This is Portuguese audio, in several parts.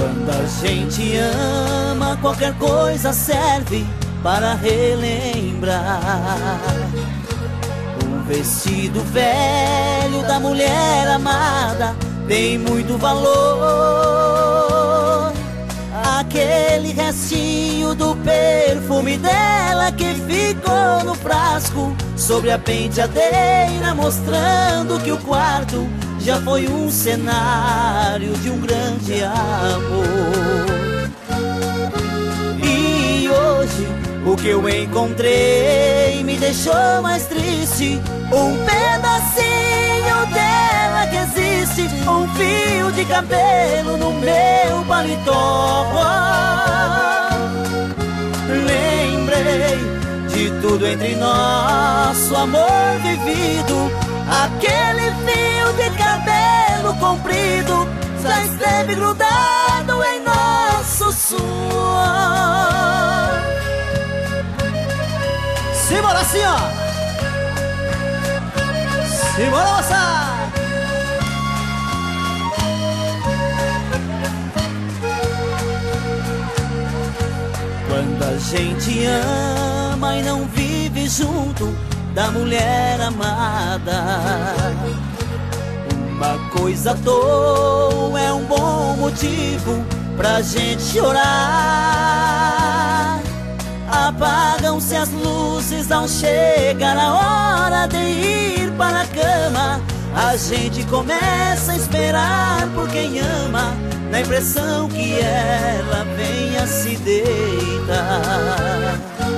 Quando a gente ama, qualquer coisa serve para relembrar. Um vestido velho da mulher amada tem muito valor. Aquele restinho do perfume dela que ficou no frasco sobre a penteadeira, mostrando que o quarto já foi um cenário de um grande amor. E hoje o que eu encontrei me deixou mais triste. Um pedacinho dela que existe, um fio de cabelo no meu paletó. Lembrei de tudo entre nosso amor vivido. Aquele fio de cabelo comprido já esteve grudado em nosso suor. Simbora assim, ó. Simbora, moça. Quando a gente ama e não vive junto da mulher amada, uma coisa à toa é um bom motivo pra gente chorar. Apagam-se as luzes ao chegar a hora de ir para a cama. A gente começa a esperar por quem ama, na impressão que ela venha se deitar.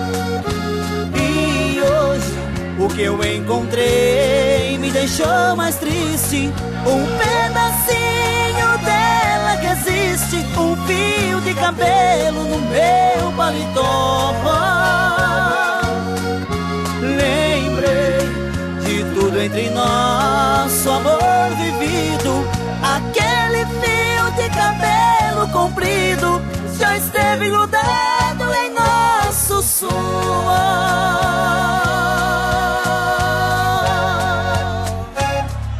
E hoje o que eu encontrei me deixou mais triste. Um pedacinho dela que existe, um fio de cabelo no meu paletó. Lembrei de tudo entre nosso amor vivido.